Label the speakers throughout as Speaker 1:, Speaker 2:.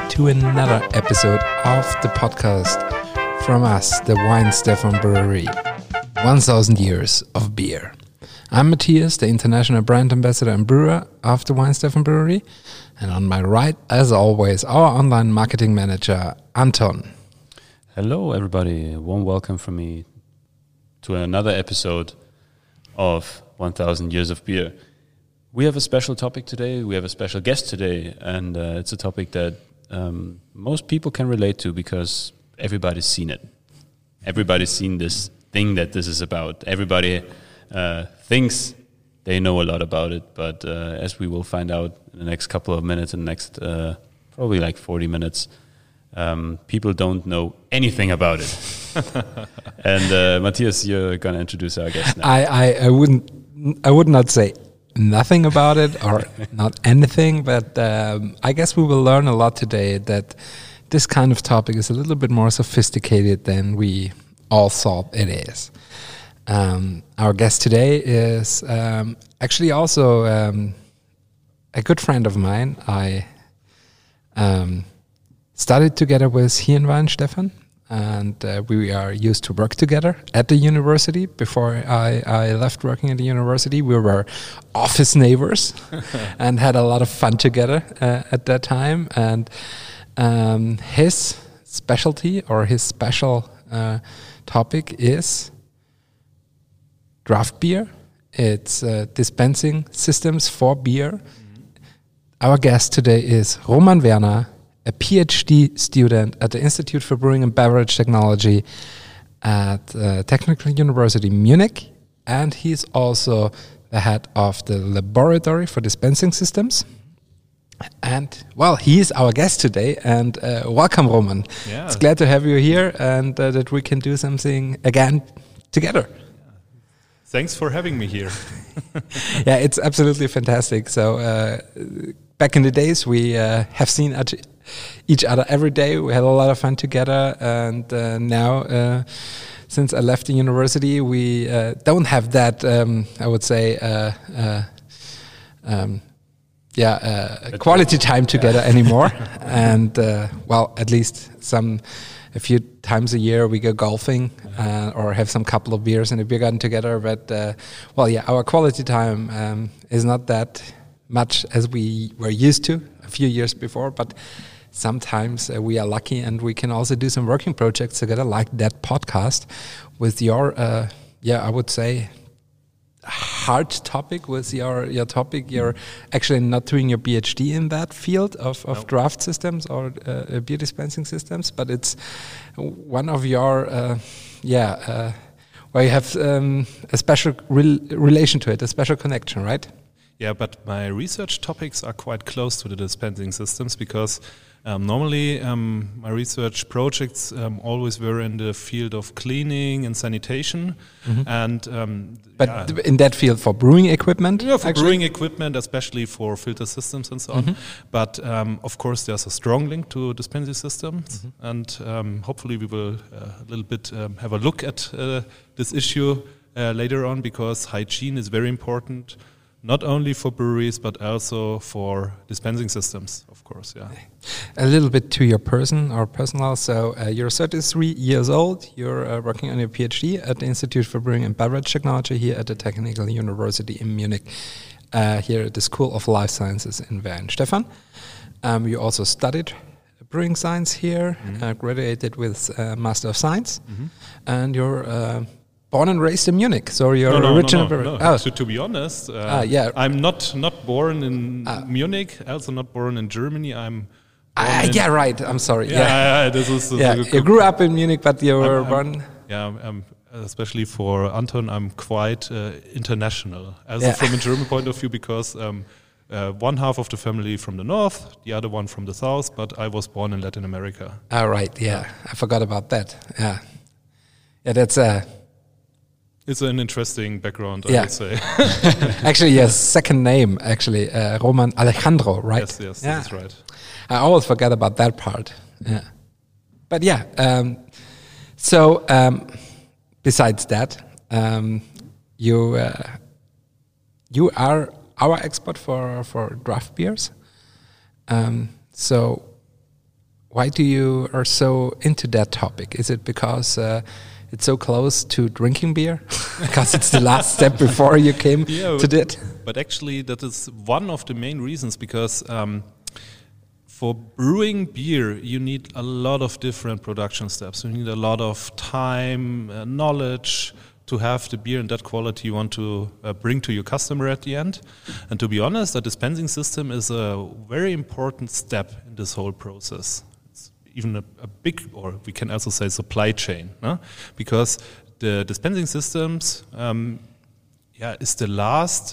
Speaker 1: to another episode of the podcast from us, the Weinstefan Brewery. 1000 years of beer. I'm Matthias, the international brand ambassador and brewer of the Weinstefan Brewery. And on my right, as always, our online marketing manager, Anton.
Speaker 2: Hello, everybody. A warm welcome from me to another episode of 1000 Years of Beer. We have a special topic today. We have a special guest today. And it's a topic that most people can relate to because everybody's seen it. Everybody's seen this thing that this is about. Everybody thinks they know a lot about it. But as we will find out in the next couple of minutes, in the next probably like 40 minutes, people don't know anything about it. And Matthias, you're going to introduce our guest now.
Speaker 1: I would not say nothing about it or not anything, but I guess we will learn a lot today that this kind of topic is a little bit more sophisticated than we all thought it is. Our guest today is actually also a good friend of mine. I studied together with he and Weinstefan, and we are used to work together at the university. Before I left working at the university, we were office neighbors and had a lot of fun together at that time. And his specialty or his special topic is draft beer. It's dispensing systems for beer. Mm-hmm. Our guest today is Roman Werner, a PhD student at the Institute for Brewing and Beverage Technology at Technical University Munich, and he's also the head of the Laboratory for Dispensing Systems. And, well, he is our guest today, and welcome, Roman.
Speaker 3: Yeah.
Speaker 1: It's glad to have you here and that we can do something again together.
Speaker 3: Thanks for having me here.
Speaker 1: Yeah, it's absolutely fantastic. So back in the days, we have seen each other every day. We had a lot of fun together, and now, since I left the university, we don't have that. I would say, quality time together anymore. And well, at least a few times a year we go golfing or have some couple of beers in a beer garden together. But our quality time is not that much as we were used to a few years before. But sometimes we are lucky and we can also do some working projects together, like that podcast with your, I would say, hard topic with your topic. You're actually not doing your PhD in that field of draft systems or beer dispensing systems, but it's one of your, where you have a special relation to it, a special connection, right?
Speaker 3: Yeah, but my research topics are quite close to the dispensing systems because normally my research projects always were in the field of cleaning and sanitation. Mm-hmm. And
Speaker 1: in that field for brewing equipment?
Speaker 3: Yeah, for brewing equipment, especially for filter systems and so on. Mm-hmm. But of course there's a strong link to dispensing systems. Mm-hmm. And hopefully we will a little bit have a look at this issue later on, because hygiene is very important. Not only for breweries, but also for dispensing systems, of course, yeah.
Speaker 1: A little bit to your personal. So you're 33 years old. You're working on your PhD at the Institute for Brewing and Beverage Technology here at the Technical University in Munich, here at the School of Life Sciences in Weinstefan. You also studied brewing science here, mm-hmm. Graduated with Master of Science, mm-hmm. and you're born and raised in Munich, so you're original.
Speaker 3: No. Oh. To be honest, I'm not born in Munich. Also not born in Germany. I'm.
Speaker 1: Right. I'm sorry.
Speaker 3: This is.
Speaker 1: You grew up in Munich, but you were born.
Speaker 3: Especially for Anton, I'm quite international, also from a German point of view, because one half of the family from the north, the other one from the south. But I was born in Latin America.
Speaker 1: Right. Yeah, I forgot about that. Yeah, that's
Speaker 3: It's an interesting background, I would say.
Speaker 1: Actually, yes, second name, Roman Alejandro, right?
Speaker 3: Yes, that's right.
Speaker 1: I always forget about that part. Yeah. But besides that, you are our expert for draft beers. So why do you are so into that topic? Is it because it's so close to drinking beer? Because it's the last step before you came to that?
Speaker 3: But actually, that is one of the main reasons, because for brewing beer, you need a lot of different production steps. You need a lot of time, knowledge to have the beer in that quality you want to bring to your customer at the end. And to be honest, the dispensing system is a very important step in this whole process. It's even a big, or we can also say supply chain, no? Because the dispensing systems is the last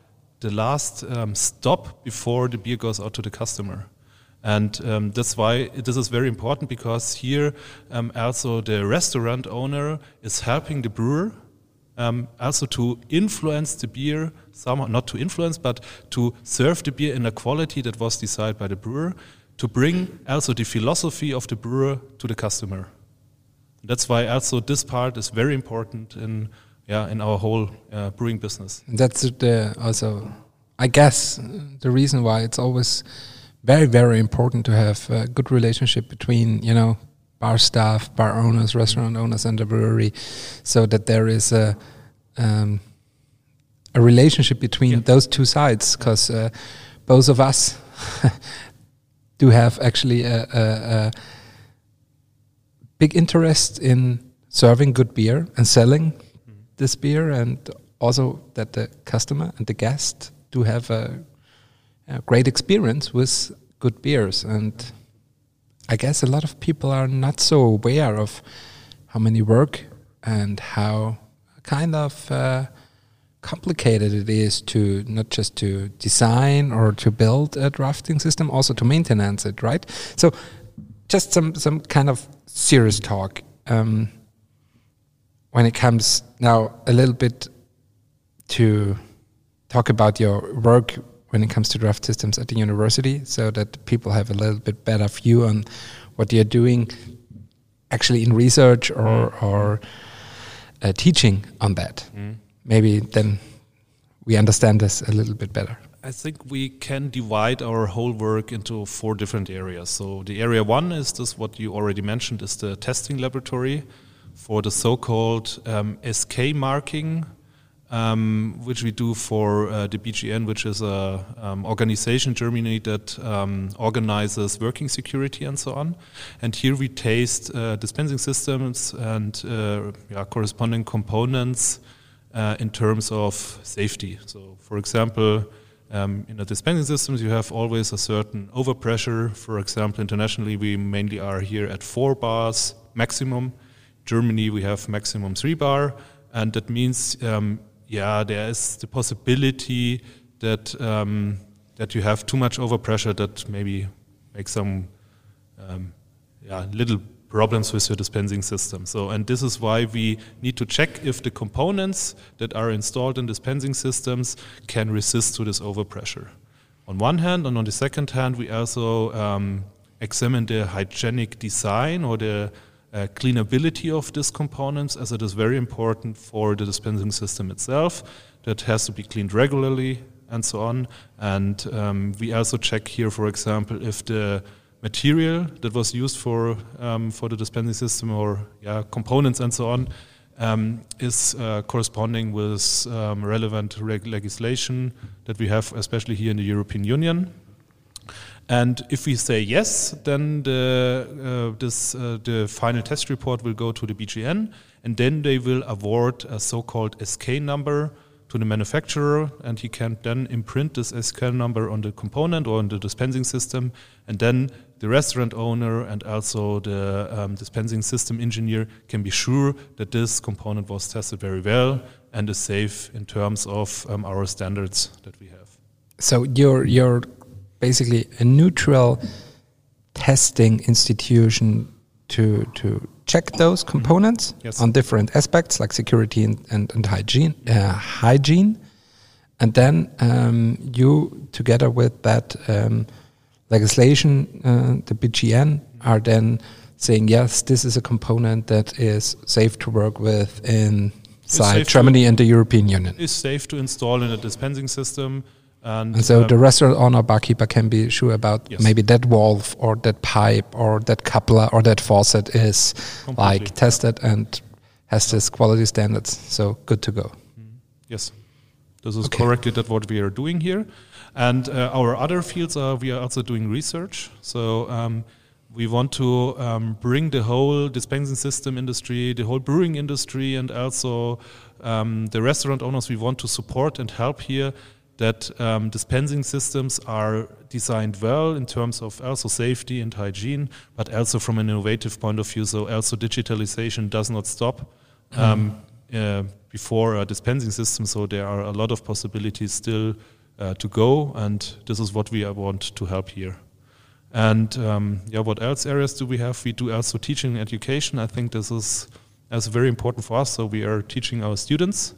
Speaker 3: stop before the beer goes out to the customer. And that's why this is very important, because here also the restaurant owner is helping the brewer also to influence the beer, somehow, not to influence, but to serve the beer in a quality that was decided by the brewer, to bring also the philosophy of the brewer to the customer. That's why also this part is very important in our whole brewing business.
Speaker 1: That's also, I guess, the reason why it's always very, very important to have a good relationship between, bar staff, bar owners, restaurant owners, and the brewery, so that there is a relationship between those two sides. Because both of us do have actually a big interest in serving good beer and selling this beer, and also that the customer and the guest do have a great experience with good beers. And I guess a lot of people are not so aware of how many work and how kind of complicated it is to not just to design or to build a drafting system, also to maintenance it, right? So just some kind of serious talk when it comes now a little bit to talk about your work when it comes to draft systems at the university, so that people have a little bit better view on what you're doing actually in research or teaching on that. Maybe then we understand this a little bit better.
Speaker 3: I think we can divide our whole work into 4 different areas. So the area 1 is this, what you already mentioned, is the testing laboratory for the so-called SK marking, which we do for the BGN, which is a organization in Germany that organizes working security and so on. And here we taste dispensing systems and corresponding components in terms of safety. So, for example, in the dispensing systems, you have always a certain overpressure. For example, internationally, we mainly are here at 4 bars maximum. Germany, we have maximum 3 bar, and that means there is the possibility that that you have too much overpressure that maybe makes some little problems with your dispensing system. So, and this is why we need to check if the components that are installed in dispensing systems can resist to this overpressure. On one hand, and on the second hand, we also examine the hygienic design or the cleanability of these components, as it is very important for the dispensing system itself. That has to be cleaned regularly and so on. And we also check here, for example, if the material that was used for the dispensing system or components and so on is corresponding with relevant legislation that we have, especially here in the European Union. And if we say yes, then the final test report will go to the BGN, and then they will award a so-called SK number to the manufacturer, and he can then imprint this SK number on the component or on the dispensing system, and then the restaurant owner and also the dispensing system engineer can be sure that this component was tested very well and is safe in terms of our standards that we have.
Speaker 1: So you're basically a neutral testing institution to check those components on different aspects like security and hygiene, and then you, together with that legislation, the BGN, are then saying, yes, this is a component that is safe to work with inside Germany and the European Union.
Speaker 3: It's safe to install in a dispensing system.
Speaker 1: And so the restaurant owner, barkeeper can be sure about
Speaker 3: Yes.
Speaker 1: maybe that valve or that pipe or that coupler or that faucet is like tested and has this quality standards. So good to go.
Speaker 3: Yes, this is correctly that what we are doing here. And our other fields are, we are also doing research. So we want to bring the whole dispensing system industry, the whole brewing industry, and also the restaurant owners, we want to support and help here that dispensing systems are designed well in terms of also safety and hygiene, but also from an innovative point of view. So also digitalization does not stop before a dispensing system. So there are a lot of possibilities still to go, and this is what we want to help here. And what else areas do we have? We do also teaching and education. I think this is very important for us. So we are teaching our students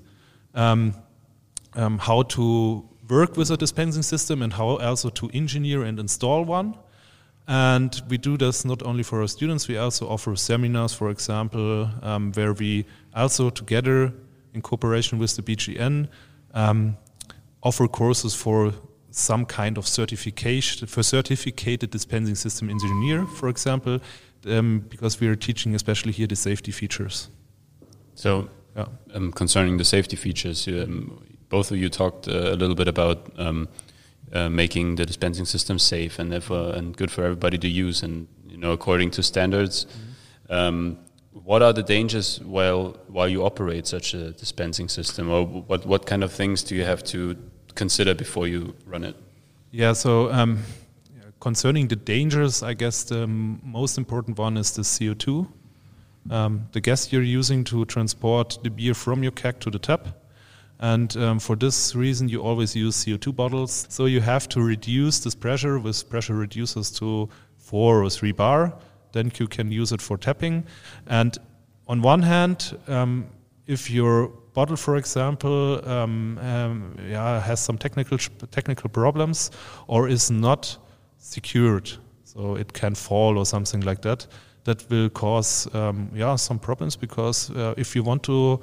Speaker 3: how to work with a dispensing system and how also to engineer and install one. And we do this not only for our students, we also offer seminars, for example, where we also together in cooperation with the BGN offer courses for some kind of certification, for certificated dispensing system engineer, for example, because we are teaching especially here the safety features.
Speaker 2: So concerning the safety features, both of you talked a little bit about making the dispensing system safe and therefore and good for everybody to use, and according to standards. What are the dangers while you operate such a dispensing system, or what kind of things do you have to consider before you run it?
Speaker 3: Yeah, so concerning the dangers, I guess the most important one is the CO2, the gas you're using to transport the beer from your keg to the tap. And for this reason, you always use CO2 bottles. So you have to reduce this pressure with pressure reducers to 4 or 3 bar. Then you can use it for tapping. And on one hand, if your bottle, for example, has some technical problems or is not secured, so it can fall or something like that, that will cause some problems, because if you want to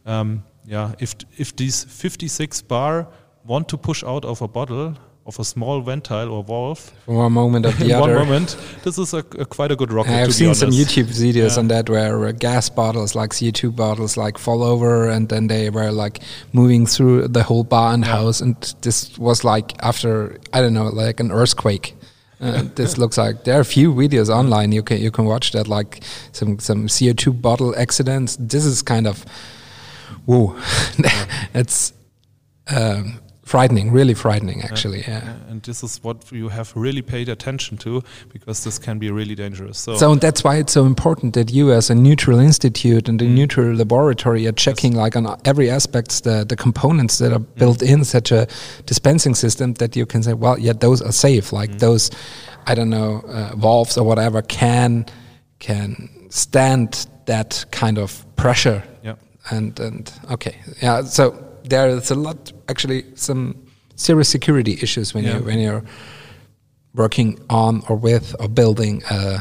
Speaker 3: if these 56 bar want to push out of a bottle, of a small ventile or valve,
Speaker 1: from one moment of the
Speaker 3: in
Speaker 1: other.
Speaker 3: one moment, this is quite a good rocket.
Speaker 1: I've seen some YouTube videos on that where gas bottles, like CO2 bottles, like fall over, and then they were like moving through the whole bar and house, and this was like after, I don't know, like an earthquake. This looks like there are a few videos online. You can watch that, like some CO2 bottle accidents. This is kind of whoa. It's frightening, really frightening, actually.
Speaker 3: And this is what you have really paid attention to, because this can be really dangerous.
Speaker 1: So that's why it's so important that you, as a neutral institute and a neutral laboratory, are checking like on every aspects the components that are built in such a dispensing system, that you can say, well, yeah, those are safe. Like those, I don't know, valves or whatever can stand that kind of pressure.
Speaker 3: Yeah.
Speaker 1: And okay, yeah. So there's a lot, actually, some serious security issues when you're working on or with or building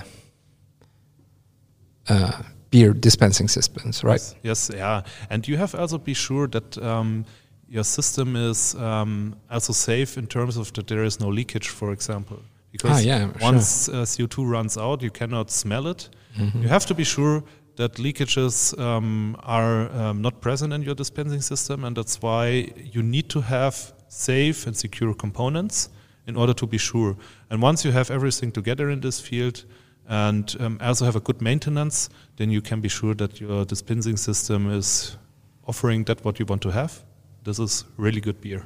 Speaker 1: beer dispensing systems, right?
Speaker 3: Yes, yeah. And you have also be sure that your system is also safe in terms of that there is no leakage, for example. Because once CO2 runs out, you cannot smell it. You have to be sure that leakages are not present in your dispensing system, and that's why you need to have safe and secure components in order to be sure. And once you have everything together in this field and also have a good maintenance, then you can be sure that your dispensing system is offering that what you want to have. This is really good beer.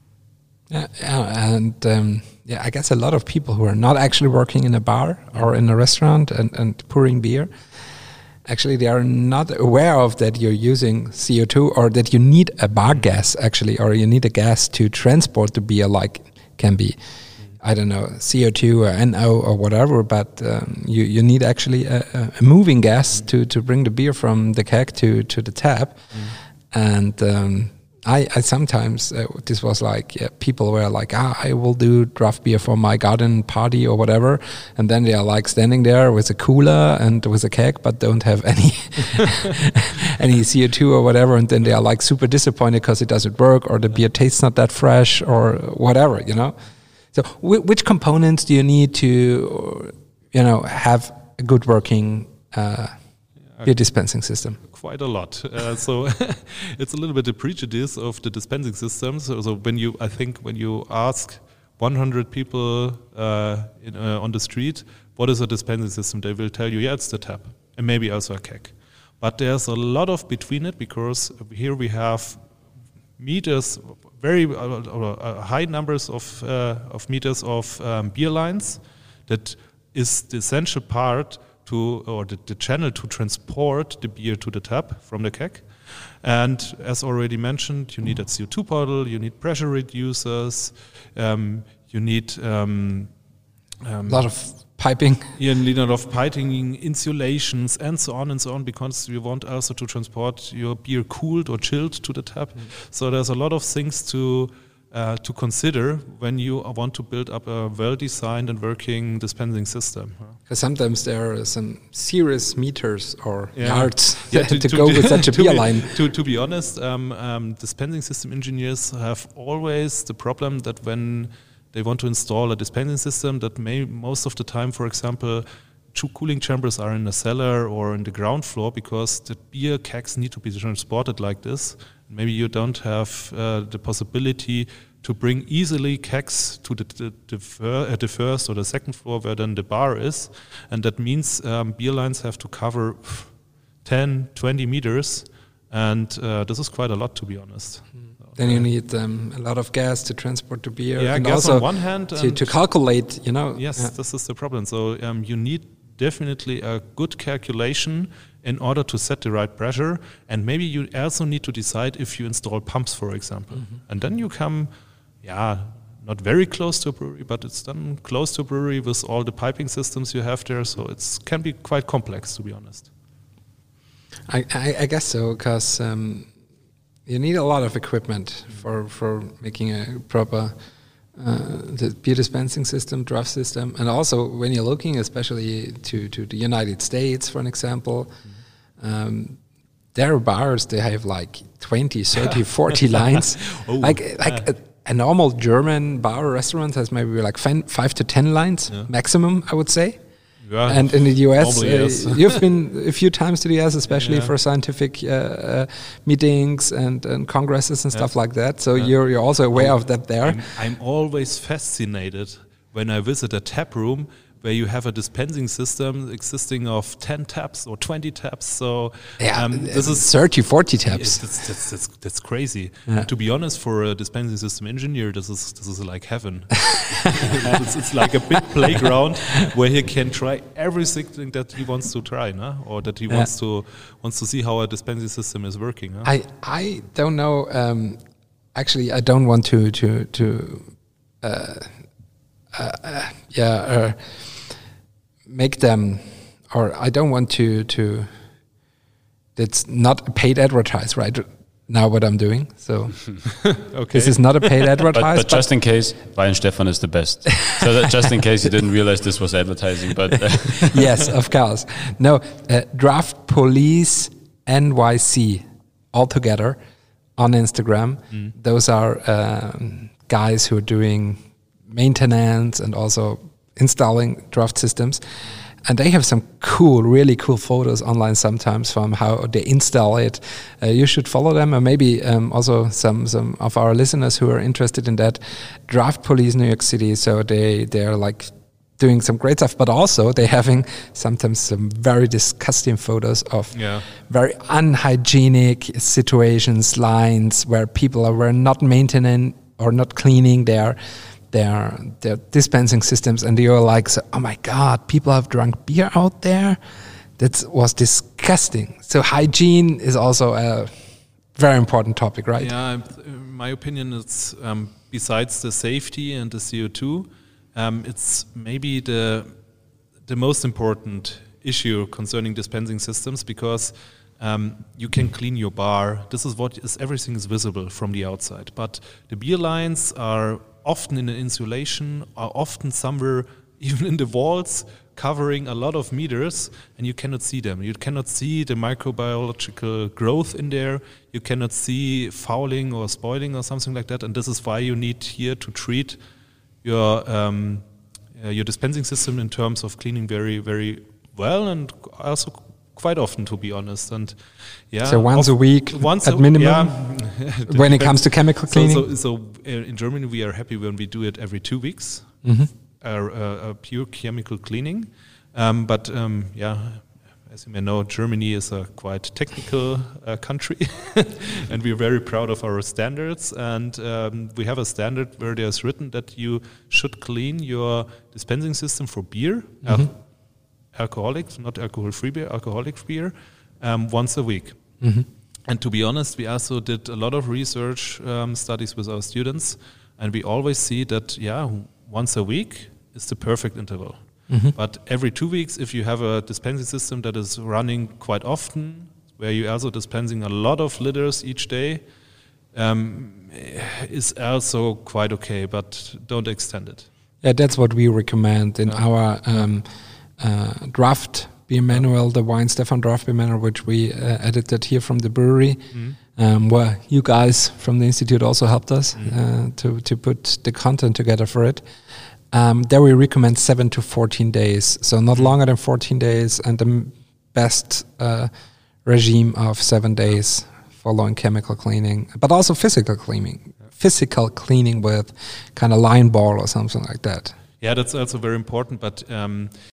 Speaker 1: I guess a lot of people who are not actually working in a bar or in a restaurant and pouring beer, actually, they are not aware of that you're using CO2 or that you need a bar gas, actually, or you need a gas to transport the beer, like can be, I don't know, CO2 or NO or whatever, but you need actually a moving gas to bring the beer from the keg to the tap. And I sometimes this was like people were like, I will do draft beer for my garden party or whatever, and then they are like standing there with a cooler and with a keg, but don't have any any CO2 or whatever, and then they are like super disappointed because it doesn't work or the beer tastes not that fresh or whatever, you know. So which components do you need to, you know, have a good working beer dispensing system?
Speaker 3: Quite a lot. So it's a little bit a prejudice of the dispensing systems. So when you ask 100 people on the street, what is a dispensing system? They will tell you, yeah, it's the tap, and maybe also a keg. But there's a lot of between it, because here we have meters, very high numbers of meters of beer lines. That is the essential part or the channel to transport the beer to the tap from the keg. And as already mentioned, you need a CO2 bottle, you need pressure reducers, you need
Speaker 1: a lot of piping.
Speaker 3: You need a lot of piping, insulations, and so on, because you want also to transport your beer cooled or chilled to the tap. So there's a lot of things to consider when you want to build up a well-designed and working dispensing system.
Speaker 1: Because sometimes there are some serious meters or yards to go with such a beer line.
Speaker 3: To be honest, dispensing system engineers have always the problem that when they want to install a dispensing system, that most of the time, for example, 2 cooling chambers are in the cellar or in the ground floor, because the beer kegs need to be transported like this. Maybe you don't have the possibility to bring easily kegs to the first or the second floor where then the bar is. And that means beer lines have to cover 10, 20 meters. And this is quite a lot, to be honest.
Speaker 1: Then you need a lot of gas to transport the beer.
Speaker 3: Yeah,
Speaker 1: and
Speaker 3: gas
Speaker 1: also
Speaker 3: on one hand.
Speaker 1: To calculate, you know.
Speaker 3: Yes, this is the problem. So you need definitely a good calculation in order to set the right pressure, and maybe you also need to decide if you install pumps, for example. And then you come, not very close to a brewery, but it's then close to a brewery with all the piping systems you have there, so it can be quite complex, to be honest.
Speaker 1: I guess so, because you need a lot of equipment for making a proper the beer dispensing system, draft system, and also when you're looking especially to the United States, for an example, there are bars, they have like 20, 30, 40 lines. A normal German bar or restaurant has maybe like 5 to 10 lines maximum, I would say. Yeah, and in the US, yes. You've been a few times to the US, especially for scientific meetings and congresses and stuff like that. So you're also aware of that there.
Speaker 3: I'm always fascinated when I visit a tap room where you have a dispensing system existing of 10 taps or 20 taps. So
Speaker 1: this is 30, 40 taps.
Speaker 3: That's crazy. Yeah. To be honest, for a dispensing system engineer, this is like heaven. it's like a big playground where he can try everything that he wants to try, or that he wants to see how a dispensing system is working.
Speaker 1: I don't know. Actually, I don't want to make them, or I don't want to that's not a paid advertise right now what I'm doing. So this is not a paid advertise.
Speaker 2: But just in case, Weihenstephan is the best. So that just in case you didn't realize this was advertising. But
Speaker 1: yes, of course. No, Draft Police NYC all together on Instagram. Those are guys who are doing maintenance and also installing draft systems, and they have some really cool photos online sometimes from how they install it. You should follow them, or maybe also some of our listeners who are interested in that. Draft Police New York City, so they're like doing some great stuff, but also they're having sometimes some very disgusting photos of very unhygienic situations, lines where people were not maintaining or not cleaning their dispensing systems, and you're like, oh my God, people have drunk beer out there? That was disgusting. So hygiene is also a very important topic, right?
Speaker 3: Yeah, in my opinion, it's besides the safety and the CO2, it's maybe the most important issue concerning dispensing systems, because you can clean your bar. This is everything is visible from the outside. But the beer lines are often in an insulation, are often somewhere even in the walls, covering a lot of meters, and you cannot see them. You cannot see the microbiological growth in there. You cannot see fouling or spoiling or something like that. And this is why you need here to treat your dispensing system in terms of cleaning very, very well, and also quite often, to be honest. And
Speaker 1: so once a week at minimum. When it comes to chemical cleaning.
Speaker 3: So in Germany we are happy when we do it every 2 weeks. A pure chemical cleaning, but as you may know, Germany is a quite technical country, and we're very proud of our standards. And we have a standard where there's written that you should clean your dispensing system for beer, alcoholic, not alcohol-free beer, alcoholic beer, once a week. And to be honest, we also did a lot of research studies with our students, and we always see that once a week is the perfect interval. But every 2 weeks, if you have a dispensing system that is running quite often, where you're also dispensing a lot of liters each day, is also quite okay, but don't extend it.
Speaker 1: Yeah, that's what we recommend in our draft beer manual, the Weihenstephan draft beer manual, which we edited here from the brewery, where you guys from the Institute also helped us to put the content together for it. There we recommend 7 to 14 days, so not longer than 14 days, and the best regime of 7 days following chemical cleaning, but also physical cleaning with kind of line ball or something like that.
Speaker 3: Yeah, that's also very important, but